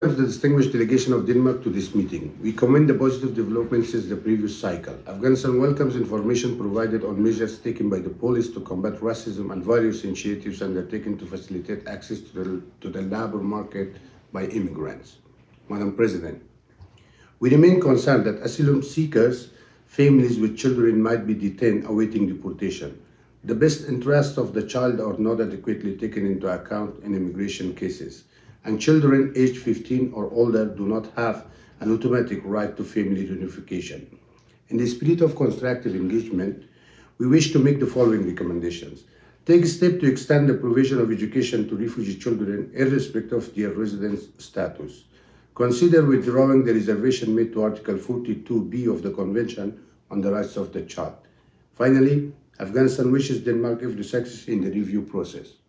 welcomes the distinguished delegation of Denmark to this meeting. We commend the positive developments since the previous cycle. Afghanistan welcomes information provided on measures taken by the police to combat racism and various initiatives undertaken to facilitate access to the labor market by immigrants. Madam President, we remain concerned that asylum seekers, families with children might be detained awaiting deportation. The best interests of the child are not adequately taken into account in immigration cases, and children aged 15 or older do not have an automatic right to family reunification. In the spirit of constructive engagement, we wish to make the following recommendations. Take steps to extend the provision of education to refugee children irrespective of their residence status. Consider withdrawing the reservation made to Article 42b of the Convention on the Rights of the Child. Finally, Afghanistan wishes Denmark every success in the review process.